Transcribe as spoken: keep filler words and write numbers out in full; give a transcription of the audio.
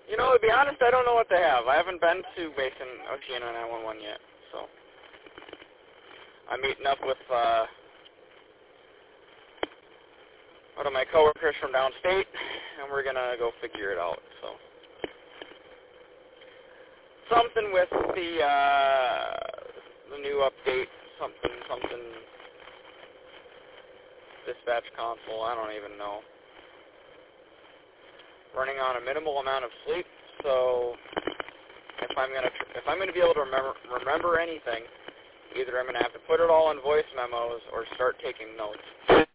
You know, to be honest, I don't know what they have. I haven't been to Basin Oceano nine one one yet, so I'm meeting up with uh, one of my coworkers from downstate, and we're gonna go figure it out. So something with the uh, the new update, something, something dispatch console. I don't even know. Running on a minimal amount of sleep, so if I'm gonna tr- if I'm gonna be able to remember remember anything, either I'm gonna have to put it all in voice memos or start taking notes.